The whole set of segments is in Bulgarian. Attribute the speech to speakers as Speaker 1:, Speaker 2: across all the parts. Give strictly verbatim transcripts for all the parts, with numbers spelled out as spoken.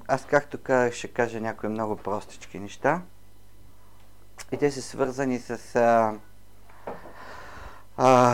Speaker 1: аз както казах, ще кажа някои много простички неща. И те са свързани с а, а,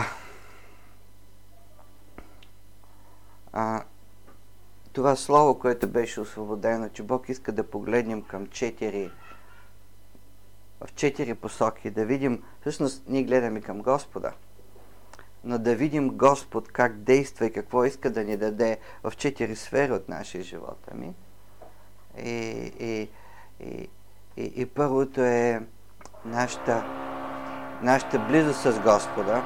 Speaker 1: а, това слово, което беше освободено, че Бог иска да погледнем към четири, в четири посоки, да видим, всъщност ние гледаме към Господа, но да видим Господ как действа и какво иска да ни даде в четири сфери от нашия живот. Ами? И, и, и, и, и първото е нашата, нашата близост с Господа.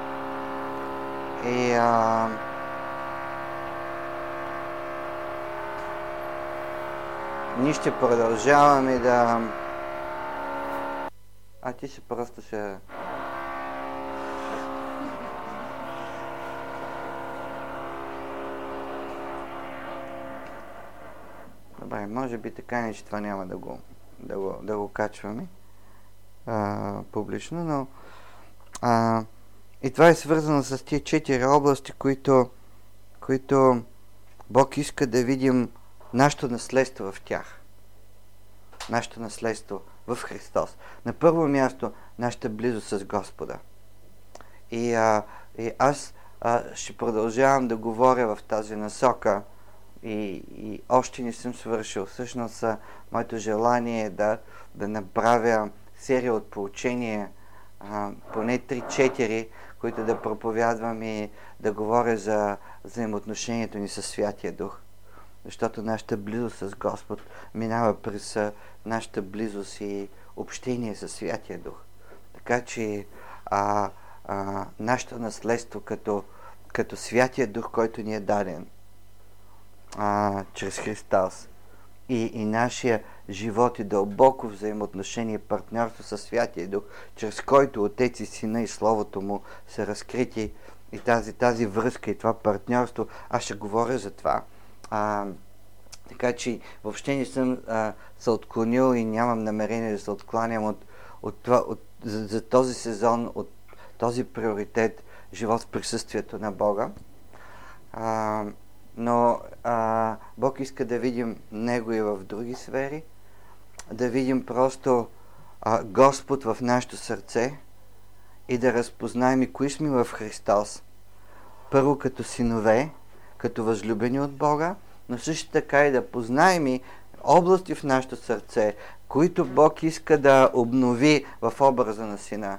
Speaker 1: И а, ние ще продължаваме да... А ти ще просто ще... Добре, може би така не, че това няма да го, да го, да го качваме а, публично, но а, и това е свързано с тия четири области, които, които Бог иска да видим нашето наследство в тях. Нашето наследство в Христос. На първо място, нашата близост с Господа. И, а, и аз а, ще продължавам да говоря в тази насока и, и още не съм свършил. Всъщност, а, моето желание е да, да направя серия от поучения, а, поне три-четири, които да проповядвам и да говоря за взаимоотношението ни със Святия Дух. Защото нашата близост с Господ минава през нашата близост и общение със Святия Дух. Така че а, а, нашето наследство като, като Святия Дух, който ни е даден а, чрез Христос, и, и нашия живот и дълбоко взаимоотношение и партньорство със Святия Дух, чрез който Отец и Сина и Словото Му са разкрити, и тази, тази връзка и това партньорство, аз ще говоря за това. А, така че въобще не съм а, се отклонил и нямам намерение да се откланям от, от това, от, за, за този сезон, от този приоритет, живот в присъствието на Бога. А, но а, Бог иска да видим Него и в други сфери, да видим просто а, Господ в нашето сърце и да разпознаем и кои сме в Христос. Първо като синове, като възлюбени от Бога, но също така и да познаем и области в нашето сърце, които Бог иска да обнови в образа на Сина.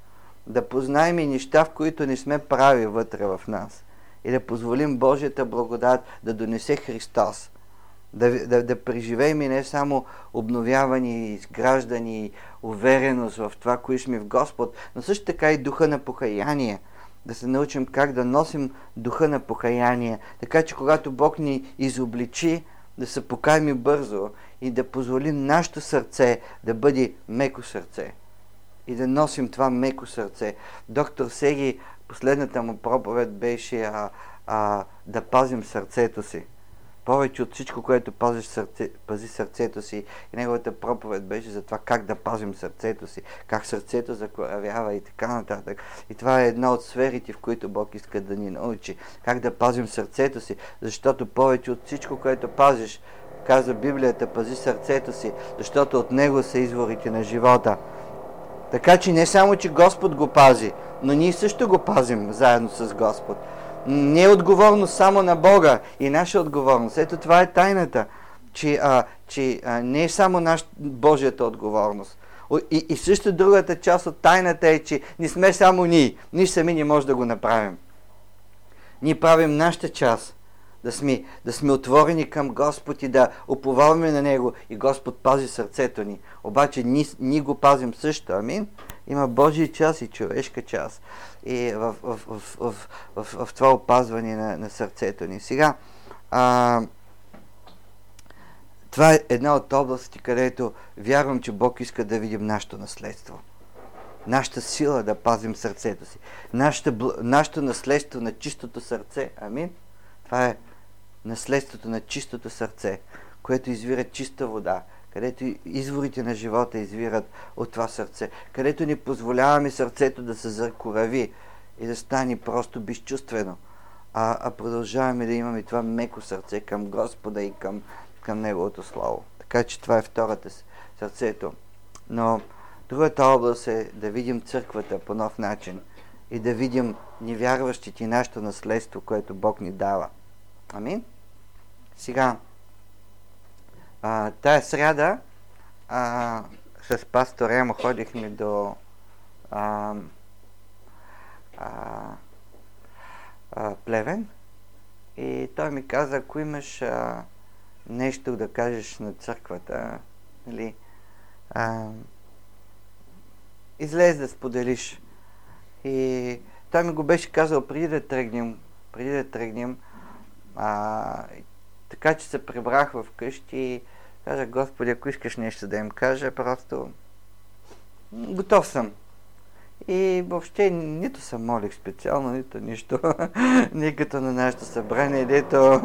Speaker 1: Да познаем и неща, в които не сме прави вътре в нас. И да позволим Божията благодат да донесе Христос. Да, да, да преживеем и не само обновяване, изграждане, увереност в това, кои сме в Господ, но също така и духа на покаяние. Да се научим как да носим духа на покаяние, така че когато Бог ни изобличи, да се покаем и бързо и да позволим нашето сърце да бъде меко сърце. И да носим това меко сърце. Доктор Сеги, последната му проповед беше а, а, да пазим сърцето си. Повече от всичко, което пазиш сърце, пази сърцето си. И неговата проповед беше за това как да пазим сърцето си, как сърцето закоравява и така нататък. И това е една от сферите, в които Бог иска да ни научи. Как да пазим сърцето си, защото повече от всичко, което пазиш, казва Библията, пази сърцето си, защото от него са изворите на живота. Така че не само, че Господ го пази, но ние също го пазим заедно с Господ. Не е отговорност само на Бога и наша отговорност. Ето това е тайната, че, а, че а, не е само наша Божията отговорност. И, и също другата част от тайната е, че не сме само ние. Ние сами не можем да го направим. Ние правим нашата част, да сме, да сме отворени към Господ и да уповаваме на Него и Господ пази сърцето ни. Обаче ние, ние го пазим също. Амин? Има Божия част и човешка част и в, в, в, в, в, в, в това опазване на, на сърцето ни. Сега, а, това е една от областите, където вярвам, че Бог иска да видим нашето наследство. Нашата сила да пазим сърцето си. Нашата, нашето наследство на чистото сърце. Амин? Това е наследството на чистото сърце, което извира чиста вода, където изворите на живота извират от това сърце, където ни позволяваме сърцето да се закорави и да стане просто безчувствено, а, а продължаваме да имаме това меко сърце към Господа и към, към Неговото Слово. Така че това е втората сърцето. Но другата област е да видим църквата по нов начин и да видим невярващите и нашето наследство, което Бог ни дава. Амин? Сега, а, тая сряда а, с пастор Емо ходихме до а, а, а, Плевен и той ми каза, ако имаш а, нещо да кажеш на църквата, нали, а, излез да споделиш. И той ми го беше казал преди да тръгнем, преди да тръгнем, а, така че се прибрах в къщи и казах, Господи, ако искаш нещо да им кажа, просто готов съм. И въобще нито се молих специално, нито нищо. Не като на нашето събрание, дето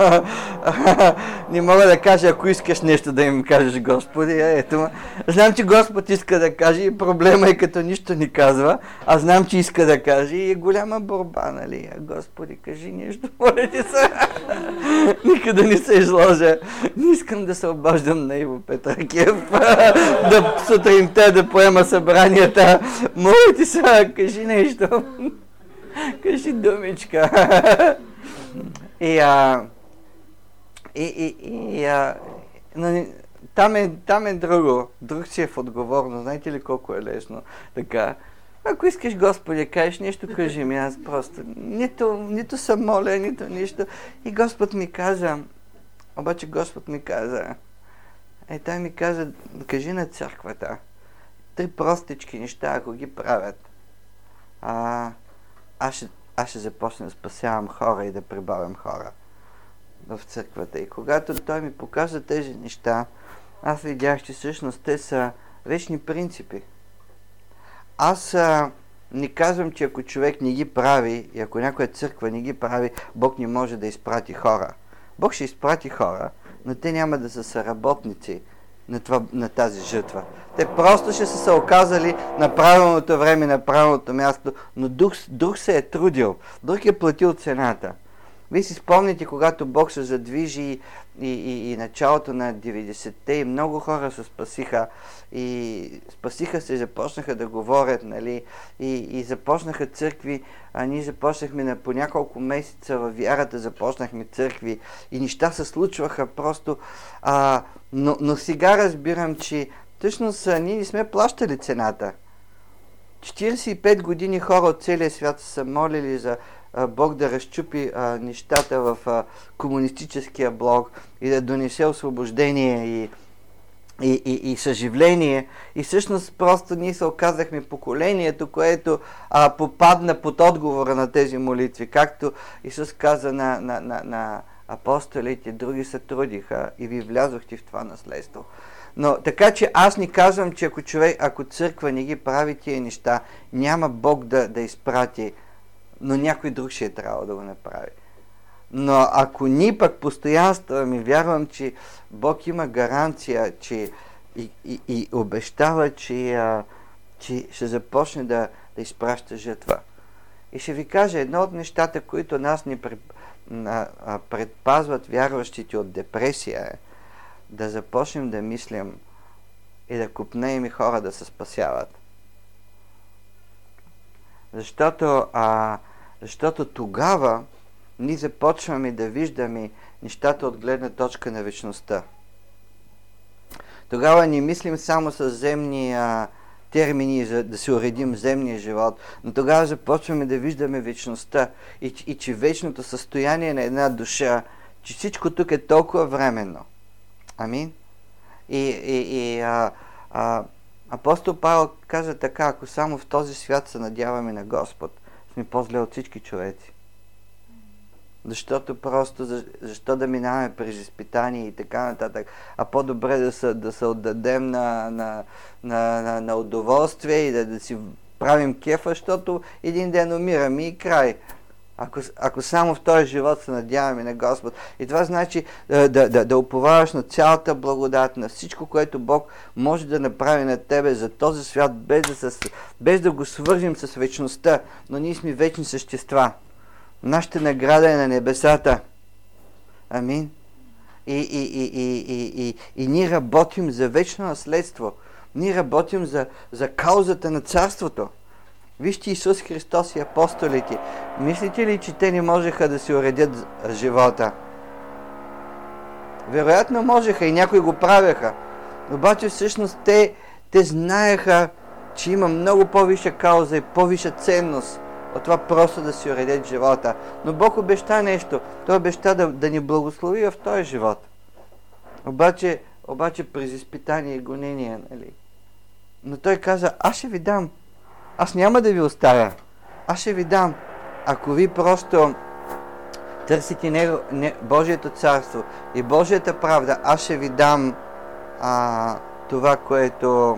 Speaker 1: не мога да кажа, ако искаш нещо да им кажеш, Господи. Ето, знам, че Господ иска да каже и проблема е като нищо ни казва, а знам, че иска да каже и е голяма борба, нали? А Господи, кажи нещо, моля ти се. Никъде не се изложа. Не искам да се обаждам на Иво Петракиев, да сутринта да поема събранията. Моля ти се, кажи нещо. Кажи думичка. И, а, и, и, и а, но, там, е, там е друго. Друг си е в отговорност. Знаете ли колко е лесно? Така. Ако искаш, Господи, кажеш нещо, кажи ми. Аз просто нито, нито съм моля, нито нищо. И Господ ми каза, обаче Господ ми каза, е, той ми каза, кажи на църквата. Три простички неща, ако ги правят, а, аз, ще, аз ще започна да спасявам хора и да прибавям хора в църквата. И когато той ми показа тези неща, аз видях, че всъщност те са вечни принципи. Аз а, не казвам, че ако човек не ги прави и ако някоя църква не ги прави, Бог не може да изпрати хора. Бог ще изпрати хора, но те няма да са съработници на, това, на тази жътва. Те просто ще са се оказали на правилното време, на правилното място, но друг, друг се е трудил, друг е платил цената. Вие си спомните, когато Бог се задвижи и, и, и началото на деветдесетте и много хора се спасиха и спасиха се, започнаха да говорят, нали, и, и започнаха църкви, а ние започнахме на по няколко месеца във вярата, започнахме църкви и неща се случваха просто, а, но, но сега разбирам, че всъщност ние не сме плащали цената. четиридесет и пет години хора от целия свят са молили за а, Бог да разчупи а, нещата в а, комунистическия блок и да донесе освобождение и, и, и, и съживление. И всъщност просто ние се оказахме поколението, което а, попадна под отговора на тези молитви. Както Исус каза на, на, на, на апостолите, други се трудиха и ви влязохте в това наследство. Но така че аз не казвам, че ако човек, ако църква не ги прави тия неща, няма Бог да, да изпрати, но някой друг ще е трябвало да го направи. Но ако ние пък постоянстваме, вярвам, че Бог има гаранция, че и, и, и обещава, че, а, че ще започне да, да изпраща жътва. И ще ви кажа, едно от нещата, които нас ни предпазват вярващите от депресия е да започнем да мислим и да купнеем и хора да се спасяват. Защото, а, защото тогава ние започваме да виждаме нещата от гледна точка на вечността. Тогава не мислим само с земни а, термини, за да се уредим земния живот, но тогава започваме да виждаме вечността и, и че вечното състояние на една душа, че всичко тук е толкова временно. Амин. И, и, и а, а, апостол Павел каза така, ако само в този свят се надяваме на Господ, сме по-зле от всички човеци. Защото просто, защо да минаваме през изпитания и така нататък, а по-добре да се, да се отдадем на, на, на, на, на удоволствие и да, да си правим кефа, защото един ден умираме и край. Ако, ако само в този живот се надяваме на Господ. И това значи да, да, да, да уповаваш на цялата благодат, на всичко, което Бог може да направи на тебе за този свят, без да, се, без да го свържим с вечността. Но ние сме вечни същества. Нашата награда е на небесата. Амин. И, и, и, и, и, и, и ние работим за вечно наследство. Ние работим за, за каузата на царството. Вижте Исус Христос и апостолите. Мислите ли, че те не можеха да си уредят живота? Вероятно можеха и някои го правеха. Обаче всъщност те, те знаеха, че има много по-висша кауза и по-висша ценност от това просто да си уредят живота. Но Бог обеща нещо. Той обеща да, да ни благослови в този живот. Обаче, обаче през изпитание и гонение, нали? Но Той каза, аз ще ви дам. Аз няма да ви оставя. Аз ще ви дам. Ако ви просто търсите него, не, Божието царство и Божията правда, аз ще ви дам а, това, което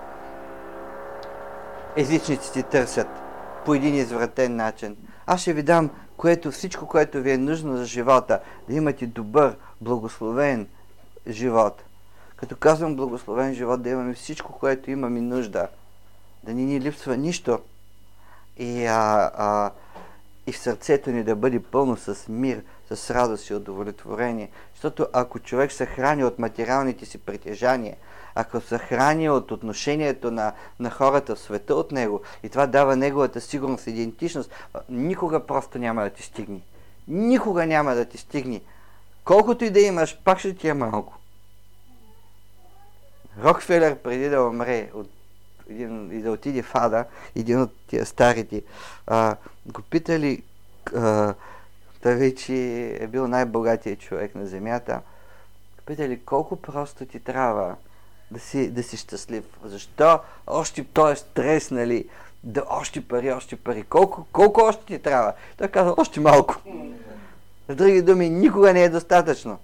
Speaker 1: езичниците търсят по един извратен начин. Аз ще ви дам което, всичко, което ви е нужно за живота, да имате добър, благословен живот. Като казвам благословен живот, да имаме всичко, което имаме нужда. Да ни ни липсва нищо. И, а, а, и в сърцето ни да бъде пълно с мир, с радост и удовлетворение. Защото ако човек се храни от материалните си притежания, ако се храни от отношението на, на хората в света от него, и това дава неговата сигурност и идентичност, никога просто няма да ти стигне. Никога няма да ти стигне. Колкото и да имаш, пак ще ти е малко. Рокфелер, преди да умре от един, и да отиде в Ада, един от тия старите, а, го питали, а, той вече е бил най-богатият човек на земята, го питали колко просто ти трябва да си, да си щастлив. Защо още този стрес, нали, да още пари, още пари, колко, колко още ти трябва? Той каза, още малко. С други думи, никога не е достатъчно.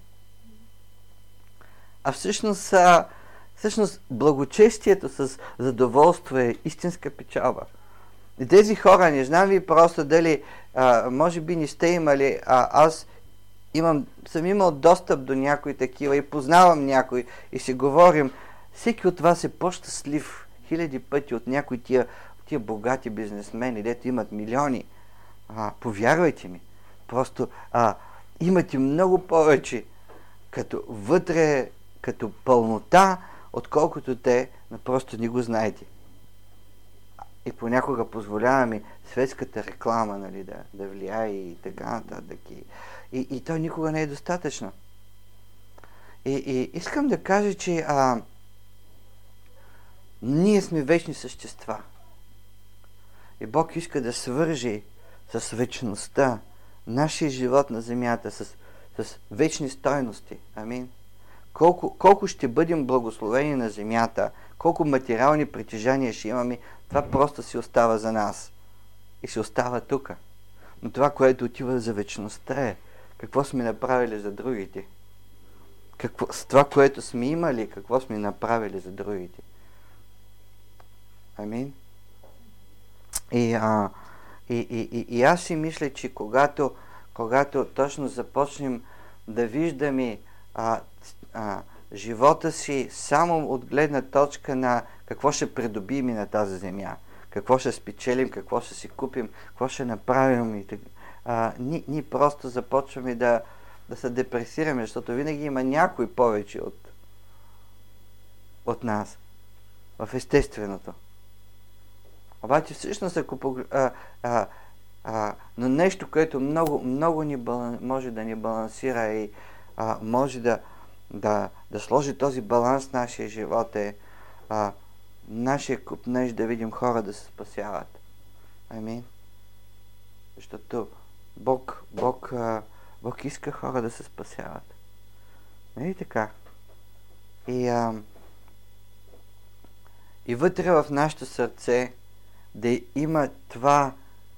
Speaker 1: А всъщност, а, всъщност благочестието с задоволство е истинска печалба. И тези хора, не знам ви просто дали, а, може би не сте имали, а аз имам, съм имал достъп до някои такива и познавам някой и си говорим, всеки от вас е по-щастлив хиляди пъти от някои тия, тия богати бизнесмени, дето имат милиони. А, повярвайте ми, просто а, имате много повече като вътре, като пълнота, отколкото те, но просто не го знаете. И понякога позволяваме светската реклама, нали, да, да влияе и така нататък. И, и, и то никога не е достатъчно. И, и искам да кажа, че а, ние сме вечни същества. И Бог иска да свържи с вечността нашия живот на земята, с, с вечни стойности. Амин. Колко, колко ще бъдем благословени на земята, колко материални притежания ще имаме, това просто си остава за нас. И си остава тук. Но това, което отива за вечността е какво сме направили за другите. Какво, с това, което сме имали, какво сме направили за другите. Амин. И, а, и, и, и, и аз си мисля, че когато, когато точно започнем да виждаме а, а, живота си само от гледна точка на какво ще придобием на тази земя, какво ще спечелим, какво ще си купим, какво ще направим. И а, ние, ние просто започваме да, да се депресираме, защото винаги има някой повече от, от нас в естественото. Обаче всъщност, ако а, а, а, но нещо, което много, много ни балан, може да ни балансира и а, може да, да, да сложи този баланс в нашия живот е а, нашия купнеж да видим хора да се спасяват. Амин. Защото Бог, Бог, а, Бог иска хора да се спасяват. Нали така? И, а, и вътре в нашето сърце да има това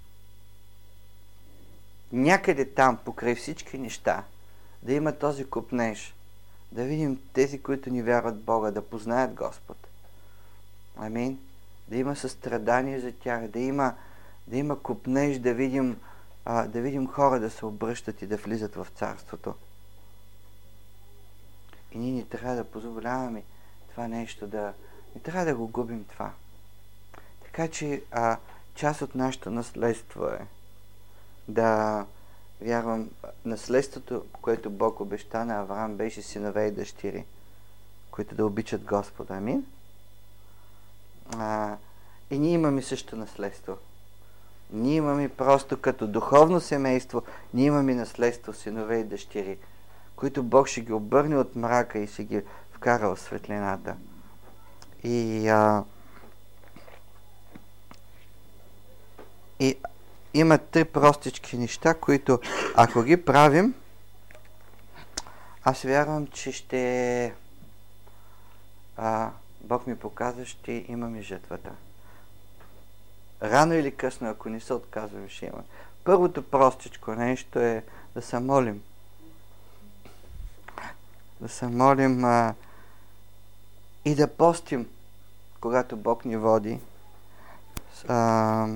Speaker 1: някъде там, покрай всички неща, да има този купнеж, да видим тези, които ни вярват в Бога, да познаят Господ. Амин. Да има състрадание за тях, да има, да има купнеж, да видим, а, да видим хора да се обръщат и да влизат в Царството. И ние не трябва да позволяваме това нещо, да не трябва да го губим това. Така че а, част от нашето наследство е да, вярвам, наследството, което Бог обеща на Авраам, беше синове и дъщери, които да обичат Господа. Амин. А, и ние имаме също наследство. Ние имаме просто като духовно семейство, ние имаме наследство, синове и дъщери, които Бог ще ги обърне от мрака и ще ги вкара в светлината. И, а, и има три простички неща, които ако ги правим, аз вярвам, че ще а, Бог ми показва, ще имаме жертвата. Рано или късно, ако не се отказваме, ще има. Първото простичко нещо е да се молим. Да се молим а, и да постим, когато Бог ни води. А,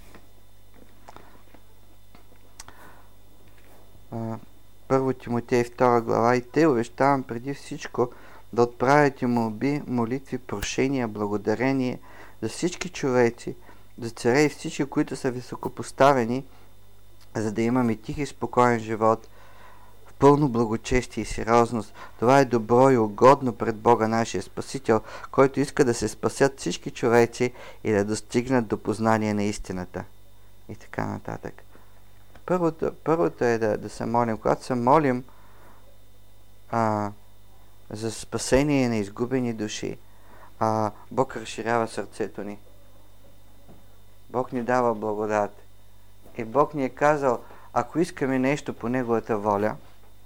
Speaker 1: а, Първо Тимотей втора глава: и те увещавам преди всичко да отправяте молби, молитви, прошения, благодарение за всички човеци, за царе и всички, които са високопоставени, за да имаме тих и спокоен живот в пълно благочестие и сериозност. Това е добро и угодно пред Бога, нашия Спасител, който иска да се спасят всички човеци и да достигнат до познание на истината. И така нататък. Първото, първото е да, да се молим. Когато се молим а, за спасение на изгубени души, а, Бог разширява сърцето ни. Бог ни дава благодат. И Бог ни е казал, ако искаме нещо по Неговата воля,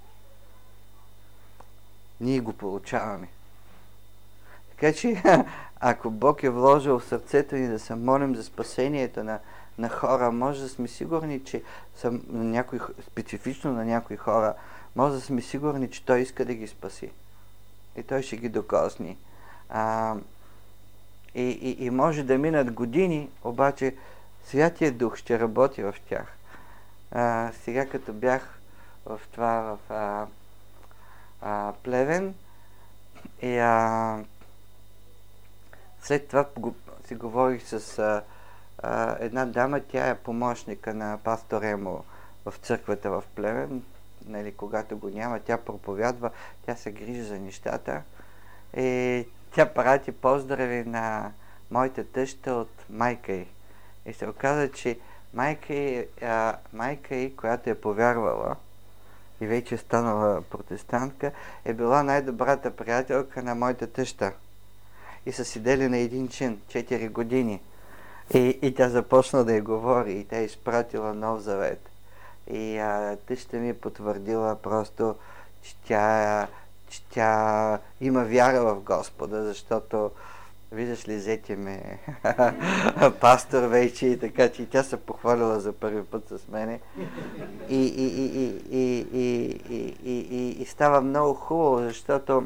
Speaker 1: ние го получаваме. Така че, ако Бог е вложил в сърцето ни да се молим за спасението на, на хора, може да сме сигурни, че съм на някой, специфично на някои хора, може да сме сигурни, че Той иска да ги спаси. И Той ще ги докосни. А, и, и, и може да минат години, обаче Святия Дух ще работи в тях. А, сега като бях в това в а, а, Плевен и а, след това го, си говорих с а, а, една дама, тя е помощника на пастор Емо в църквата в Плевен. Нали, когато го няма, тя проповядва, тя се грижи за нещата. И тя прати поздрави на моята тъща от майка й. И се оказа, че майка й, а, майка й, която е повярвала и вече е станала протестантка, е била най-добрата приятелка на моята тъща. И са седели на един чин, четири години. И, и тя започна да й говори и тя е изпратила Нов Завет. И а, тъща ми е потвърдила просто, че тя, че тя има вяра в Господа, защото виждаш ли, зети ме пастор вече и така, че тя се похвалила за първи път с мене. И, и, и, и, и, и, и, и, и, и става много хубаво, защото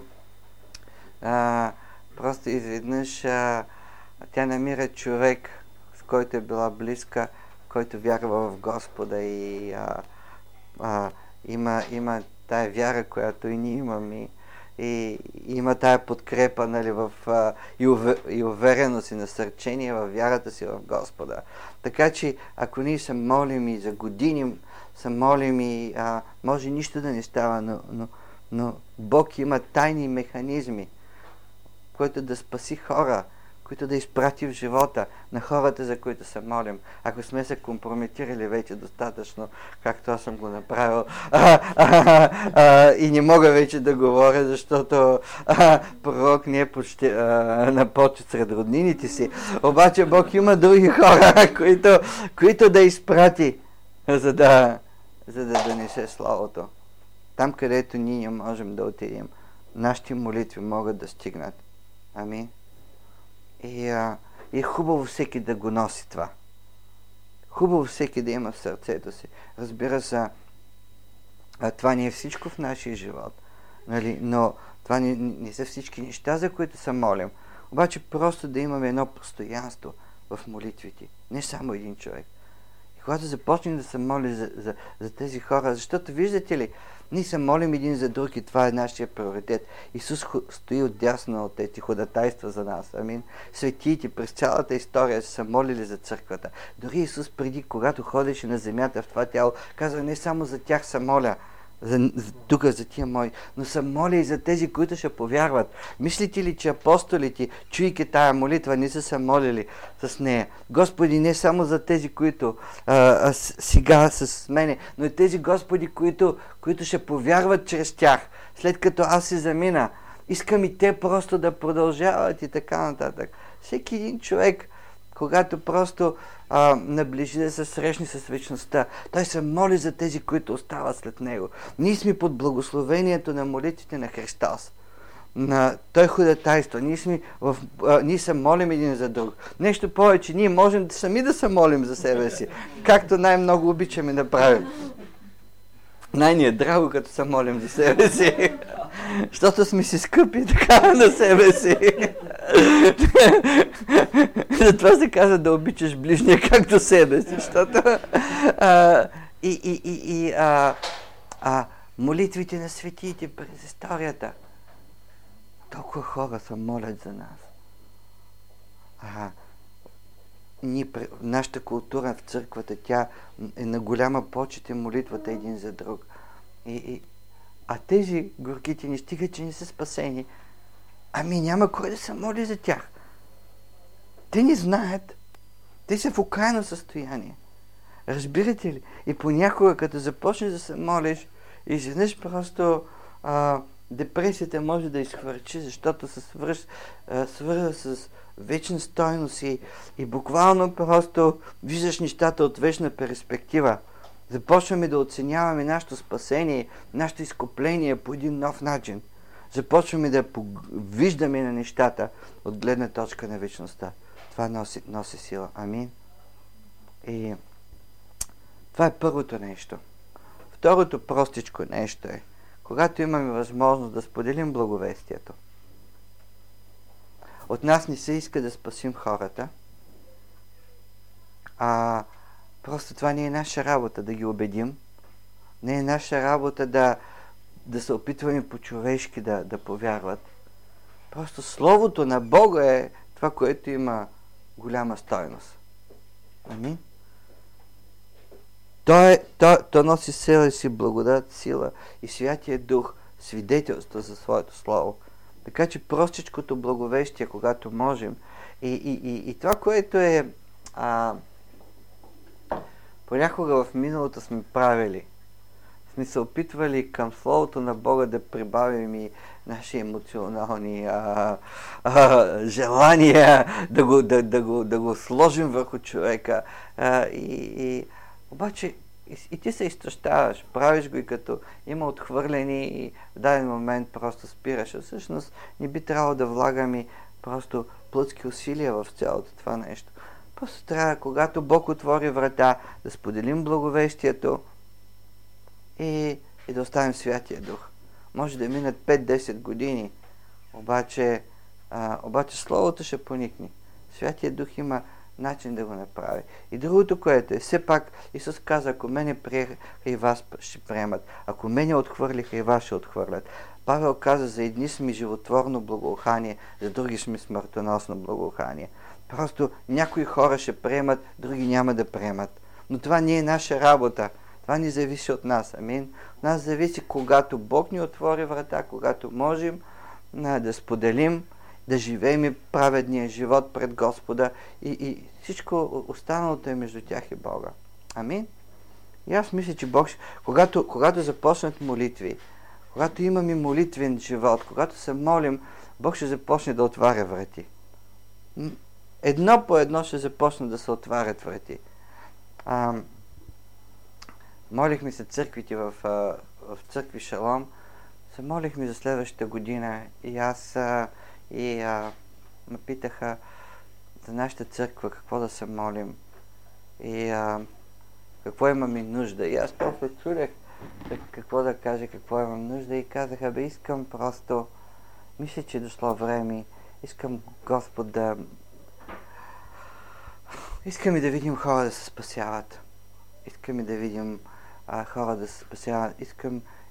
Speaker 1: а, просто изведнъж а, тя намира човек, с който е била близка, който вярва в Господа и а, а, има, има тая вяра, която и ние имаме. И, и има тая подкрепа, нали, в, а, и, увер, и увереност и насърчение в вярата си в Господа. Така че, ако ние се молим и за години, се молим и а, може нищо да не става, но, но, но Бог има тайни механизми, които да спаси хора, които да изпрати в живота на хората, за които се молим. Ако сме се компрометирали вече достатъчно, както аз съм го направил, а, а, а, и не мога вече да говоря, защото а, пророк не е почти а, на почет сред роднините си. Обаче Бог има други хора, които, които да изпрати, за да, за да донесе славото. Там, където ние не можем да отидем, нашите молитви могат да стигнат. Амин. И а, е хубаво всеки да го носи това. Хубаво всеки да има в сърцето си. Разбира се, а, това не е всичко в нашия живот. Нали? Но това не, не са всички неща, за които се молим. Обаче просто да имаме едно постоянство в молитвите. Не само един човек. И когато започнем да се моли за, за, за тези хора, защото виждате ли, Ние се молим един за друг и това е нашия приоритет. Исус стои отдясно от тези ходатайства за нас. Амин. Светиите през цялата история са се молили за църквата. Дори Исус преди, когато ходеше на земята в това тяло, казва: не само за тях се моля, за, за, тук за тия мои, но се моля и за тези, които ще повярват. Мислите ли, че апостолите, чуйки тая молитва, не са се молили с нея? Господи, не само за тези, които а, а, сега са с мене, но и тези, Господи, които, които ще повярват чрез тях, след като аз се замина. Искам и те просто да продължават и така нататък. Всеки един човек, когато просто а, наближи да се срещне с вечността, той се моли за тези, които остават след него. Ние сме под благословението на молитвите на Христос. На той ходатайство. Ние, сме в, а, ние се молим един за друг. Нещо повече, ние можем сами да се молим за себе си, както най-много обичаме да правим. Най-ни е драго, като се молим за себе си. Защото сме си скъпи така на себе си. Затова се казва да обичаш ближния както себе си. Защото а, и, и, и, и а, а, молитвите на светиите през историята. Толкова хора се молят за нас. А, ние, нашата култура в църквата, тя е на голяма почет и молитвата един за друг. И, и, а тези горките не стига, че не са спасени. Ами няма кой да се моли за тях. Те не знаят. Те са в окаяно състояние. Разбирате ли? И понякога, като започнеш да се молиш, изведнъж просто а, депресията може да изхвърчи, защото се свърз, а, свързва с вечна стойност и, и буквално просто виждаш нещата от вечна перспектива. Започваме да оценяваме нашето спасение, нашето изкупление по един нов начин. Започваме да виждаме на нещата от гледна точка на вечността. Това носи, носи сила. Амин. И това е първото нещо. Второто простичко нещо е, когато имаме възможност да споделим благовестието. От нас не се иска да спасим хората, а просто това не е наша работа да ги убедим. Не е наша работа да, да се опитваме по-човешки да, да повярват. Просто Словото на Бога е това, което има голяма стойност. Амин. То, е, то, то носи сила си, благодат, сила и Святия Дух свидетелство за своето Слово. Така че простичкото благовестие, когато можем, и, и, и, и това, което е а, понякога в миналото сме правили, сме се опитвали към Словото на Бога да прибавим и наши емоционални а, а, желания, да го, да, да, го, да го сложим върху човека. А, и, и, обаче и, и ти се изтощаваш, правиш го и като има отхвърлени и в даден момент просто спираш. А всъщност не би трябвало да влагаме просто плътски усилия в цялото това нещо. Просто трябва, когато Бог отвори врата, да споделим благовестието и, и да оставим Святия Дух. Може да минат пет-десет години, обаче, а, обаче Словото ще поникне. Святия Дух има начин да го направи. И другото, което е, все пак Исус каза, ако мене приеха и вас ще приемат, ако мене отхвърлиха и вас ще отхвърлят. Павел каза, за едни сме животворно благоухание, за други сме смъртоносно благоухание. Просто някои хора ще приемат, други няма да приемат. Но това не е наша работа. Това не зависи от нас. Амин. От нас зависи, когато Бог ни отвори врата, когато можем а, да споделим, да живеем праведния живот пред Господа и, и всичко останалото е между тях и Бога. Амин. И аз мисля, че Бог, когато, когато започнат молитви, когато имаме молитвен живот, когато се молим, Бог ще започне да отваря врати. Едно по едно ще започне да се отварят врати. А, молихме се църквите в, в църкви Шалом, се молихме за следващата година и аз а, и а, ме питаха за нашата църква какво да се молим и а, какво имаме нужда. И аз просто чудех какво да кажа, какво имам нужда и казаха, бе, искам просто, мисля, че е дошло време, искам Господ да искаме да видим хора да се спасяват. Искаме да видим а, хора да се спасяват. Искам,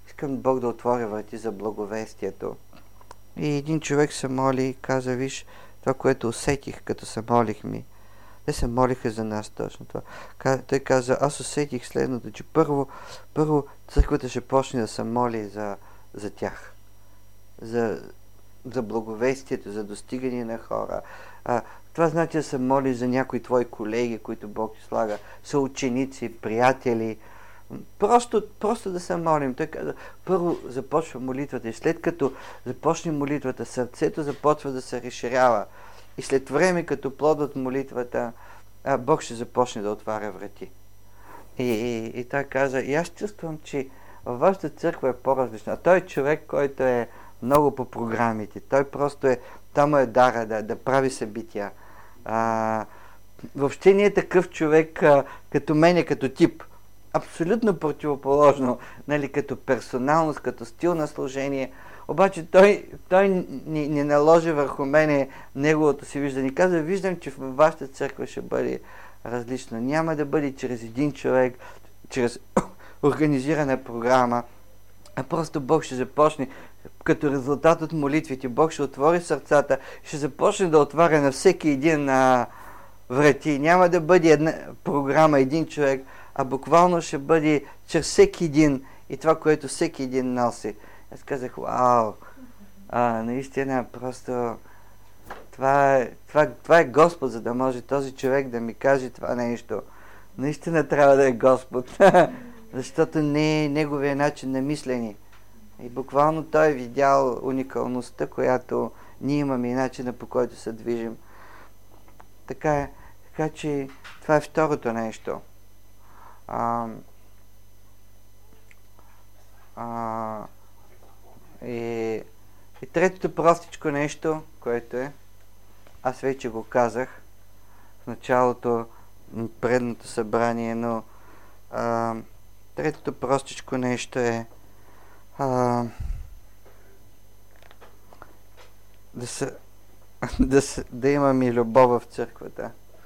Speaker 1: искам Бог да отворя врати за благовестието. И един човек се моли и каза, виж, това, което усетих, като се молих ми. Те се молиха за нас точно това. Той каза, аз усетих следното, че първо, първо църквата ще почне да се моли за, за тях. За, за благовестието, за достигане на хора. А, това значи да се моли за някои твои колеги, които Бог слага, са ученици, приятели. Просто, просто да се молим. Той каза, първо започва молитвата и след като започне молитвата, сърцето започва да се разширява. И след време, като плод от молитвата, Бог ще започне да отваря врати. И, и, и той каза, и аз чувствам, че във вашата църква е по-различна. Той е човек, който е много по програмите. Той просто е, там е дара да, да прави събития. А, въобще не е такъв човек а, като мене, като тип. Абсолютно противоположно, нали, като персоналност, като стил на служение. Обаче той, той не, не наложи върху мене неговото си виждане. Каза, виждам, че в вашата църква ще бъде различно. Няма да бъде чрез един човек, чрез организирана програма, а просто Бог ще започне, като резултат от молитвите, Бог ще отвори сърцата, ще започне да отваря на всеки един а, врати. Няма да бъде една програма, един човек, а буквално ще бъде чрез всеки един и това, което всеки един носи. Аз казах, вау, а, наистина, просто това е, това, това е Господ, за да може този човек да ми каже това нещо. Наистина трябва да е Господ, защото не е неговия начин на мислене. И буквално той е видял уникалността, която ние имаме и начина, по който се движим. Така е, така че това е второто нещо. А, а, и, и третото простичко нещо, което е, аз вече го казах в началото на предното събрание, но а, третото простичко нещо е а, да, се, да, се, да имаме любов в църквата.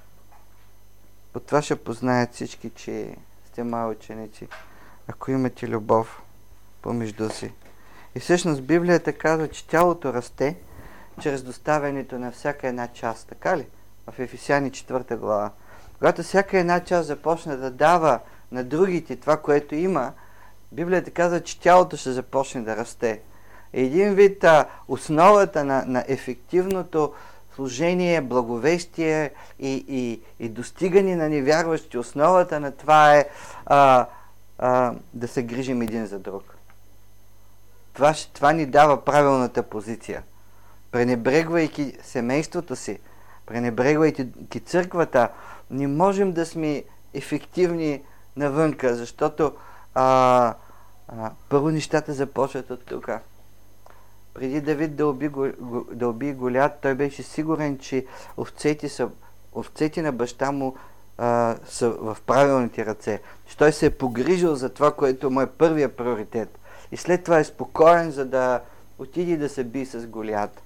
Speaker 1: По това ще познаят всички, че сте мои ученици, ако имате любов помежду си. И всъщност Библията казва, че тялото расте чрез доставянето на всяка една част. Така ли? В Ефесяни четвърта глава. Когато всяка една част започне да дава на другите това, което има, Библията казва, че тялото ще започне да расте. Един вид а, основата на, на ефективното служение, благовестие и, и, и достигане на невярващи, основата на това е а, а, да се грижим един за друг. Това, това ни дава правилната позиция. Пренебрегвайки семейството си, пренебрегвайки църквата, не можем да сме ефективни навънка, защото а, а, първо нещата започват от тук. Преди Давид да уби, да уби Голиат, той беше сигурен, че овцете, са, овцете на баща му а, са в правилните ръце. Че той се е погрижил за това, което му е първия приоритет. И след това е спокоен, за да отиде да се би с Голиат.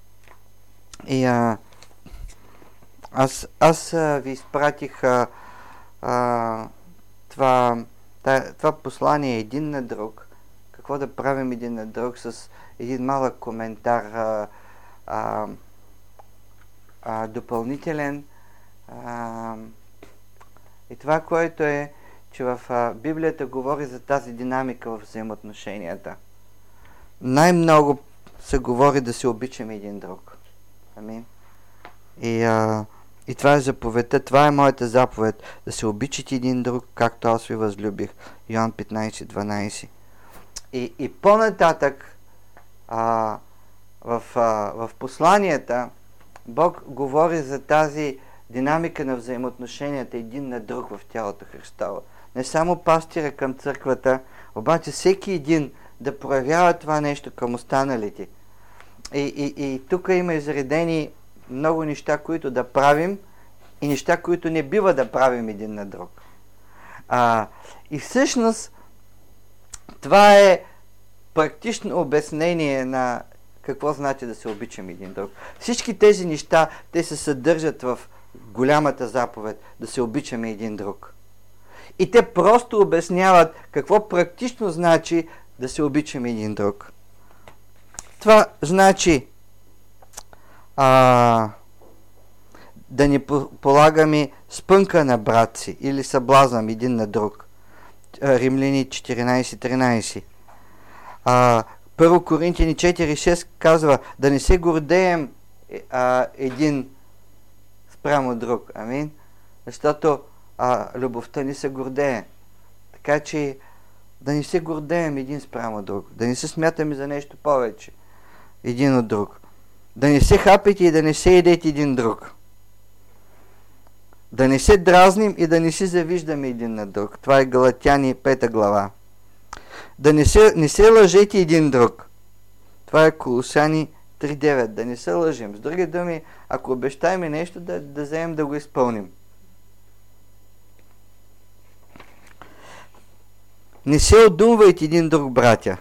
Speaker 1: И а, аз, аз а, ви изпратих а, а, това, та, това послание един на друг. Какво да правим един на друг с един малък коментар а, а, а, допълнителен. А, и това, което е, че в а, Библията говори за тази динамика в взаимоотношенията. Най-много се говори да се обичаме един друг. Амин. И, а, и това е заповедта, това е моята заповед, да се обичате един друг, както аз ви възлюбих. Йоан петнайсет дванайсет. И, и по-нататък а, в, а, в посланията Бог говори за тази динамика на взаимоотношенията един на друг в тялото Христово. Не само пастира към църквата, обаче всеки един да проявява това нещо към останалите. И, и, и тук има изредени много неща, които да правим и неща, които не бива да правим един на друг. А, и всъщност това е практично обяснение на какво значи да се обичам един друг. Всички тези неща, те се съдържат в голямата заповед, да се обичаме един друг. И те просто обясняват какво практично значи да се обичаме един друг. Това значи а, да не полагаме спънка на брат си или съблазнам един на друг. Римляни четиринайсет тринайсет. А, Първо Коринтияни четири шест казва да не се гордеем а, един спрямо друг. Амин. Защото а, любовта ни се гордее. Така че да не се гордеем един спрямо друг. Да не се смятаме за нещо повече един от друг. Да не се хапете и да не се едете един друг. Да не се дразним и да не се завиждаме един на друг. Това е Галатяни пета глава. Да не се, не се лъжете един друг. Това е Колосяни три девет. Да не се лъжим. С други думи, ако обещаем нещо, да, да вземем да го изпълним. Не се одумвайте един друг, братя.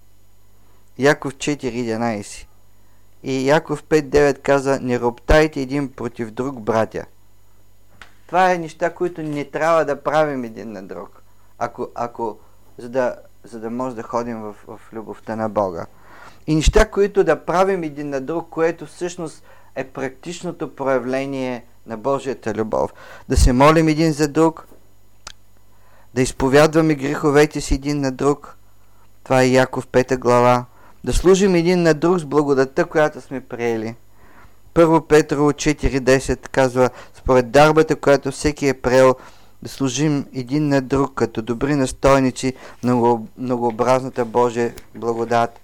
Speaker 1: Яков четири единайсет. И Яков пет девет каза, не роптайте един против друг, братя. Това е неща, които не трябва да правим един на друг. Ако, ако, за, да, за да може да ходим в, в любовта на Бога. И неща, които да правим един на друг, което всъщност е практичното проявление на Божията любов. Да се молим един за друг, да изповядваме греховете си един на друг. Това е Яков пета глава. Да служим един на друг с благодата, която сме приели. Първо Петрово четири десет казва, според дарбата, която всеки е приел, да служим един на друг, като добри настойници на многообразната Божия благодат.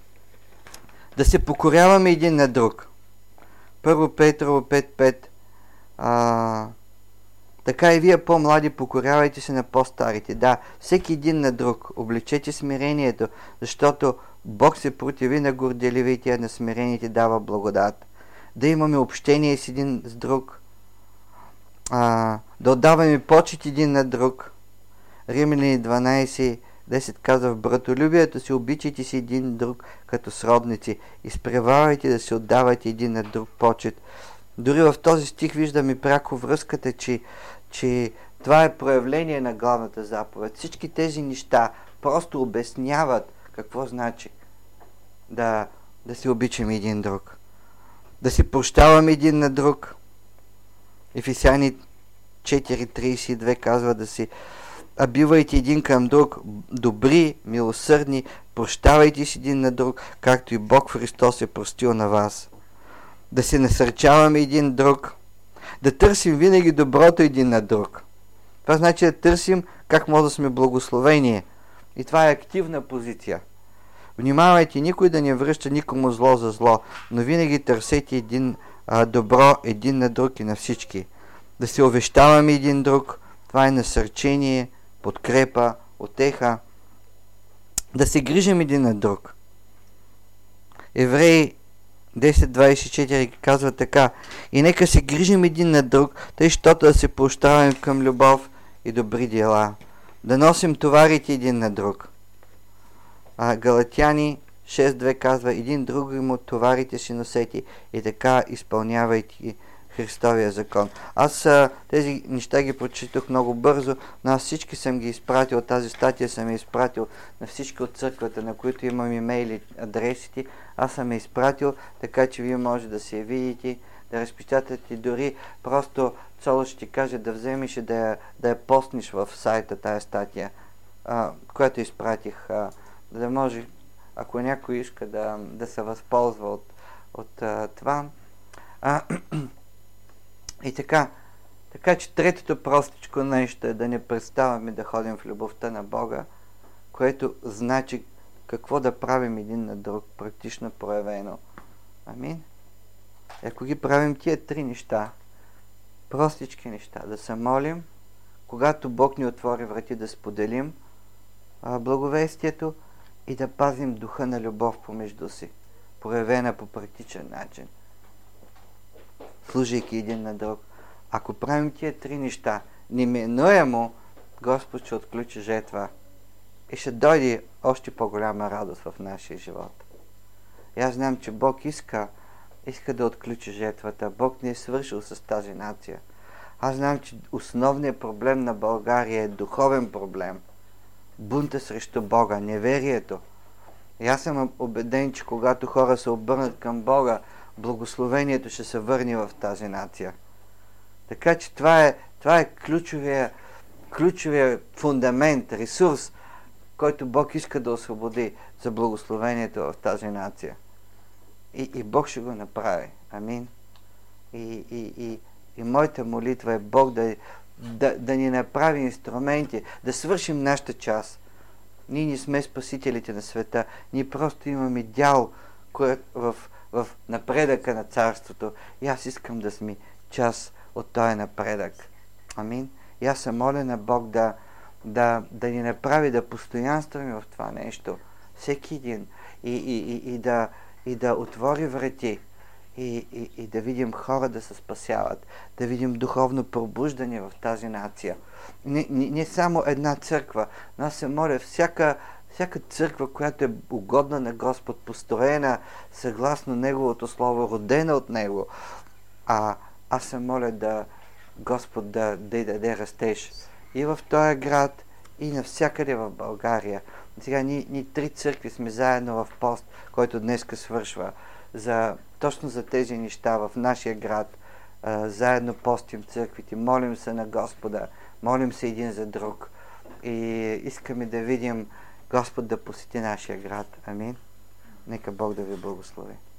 Speaker 1: Да се покоряваме един на друг. Първо Петрово пет пет. А, така и вие по-млади покорявайте се на по-старите. Да, всеки един на друг. Обличете смирението, защото Бог се противи на горделивите, а на смирените дава благодат. Да имаме общение с един с друг. А, да отдаваме почет един на друг. Римляни дванайсет десет казва, в братолюбието си обичайте си един друг като сродници. Изпреварвайте да се отдавате един на друг почет. Дори в този стих виждаме пряко връзката, че, че това е проявление на главната заповед. Всички тези неща просто обясняват какво значи да, да се обичаме един друг. Да се прощаваме един на друг. Ефесяни четири трийсет и две казва да си а бивайте един към друг добри, милосърдни, прощавайте си един на друг, както и Бог в Христос е простил на вас. Да се насърчаваме един друг, да търсим винаги доброто един на друг. Това значи да търсим как може да сме благословение. И това е активна позиция. Внимавайте никой да не връща никому зло за зло, но винаги търсете един а, добро един на друг и на всички. Да се увещаваме един друг, това е насърчение, подкрепа, утеха. Да се грижим един на друг. Евреи десет двайсет и четири казва така: и нека се грижим един на друг, тъй щото да се поощряваме към любов и добри дела. Да носим товарите един на друг. А Галатяни шест две казва: един друг му товарите си носете и така изпълнявайте Христовия закон. Аз а, тези неща ги прочитах много бързо, но аз всички съм ги изпратил, тази статия съм я изпратил на всички от църквата, на които имам имейли, адресите. Аз съм я изпратил, така че вие може да се я видите, да разпечатате, дори просто Цоло ще ти каже да вземеш и да я, да я постнеш в сайта тая статия, а, която изпратих, а, да може, ако някой иска да, да се възползва от, от а, това. А, и така, така че третото простичко нещо е да не преставаме да ходим в любовта на Бога, което значи какво да правим един на друг, практично проявено. Амин. И ако ги правим тия три неща, простички неща, да се молим, когато Бог ни отвори врати, да споделим а, благовестието и да пазим духа на любов помежду си, проявена по практичен начин, служайки един на друг. Ако правим тия три неща, неминуемо Господ ще отключи жетва и ще дойде още по-голяма радост в нашия живот. И аз знам, че Бог иска, иска да отключи жетвата. Бог не е свършил с тази нация. Аз знам, че основният проблем на България е духовен проблем. Бунта срещу Бога, неверието. И аз съм убеден, че когато хора се обърнат към Бога, благословението ще се върне в тази нация. Така че това е, това е ключовия, ключовия фундамент, ресурс, който Бог иска да освободи за благословението в тази нация. И, и Бог ще го направи. Амин. И, и, и, и моята молитва е Бог да, да, да ни направи инструменти, да свършим нашата част. Ние не сме спасителите на света. Ние просто имаме дял в, в напредъка на царството. И аз искам да сме част от този напредък. Амин. И аз се моля на Бог да, да, да ни направи да постоянстваме в това нещо. Всеки един. И, и, и, и, да, и да отвори врати. И, и, и да видим хора да се спасяват. Да видим духовно пробуждане в тази нация. Не, не, не само една църква, но аз се моля всяка, всяка църква, която е угодна на Господ, построена съгласно Неговото Слово, родена от Него. А аз се моля да Господ да, да даде растеж и в този град, и навсякъде в България. Сега ние, ние три църкви сме заедно в пост, който днеска свършва. За, точно за тези неща в нашия град. А, заедно постим църквите, молим се на Господа, молим се един за друг. И искаме да видим Господ да посети нашия град. Амин. Нека Бог да ви благослови.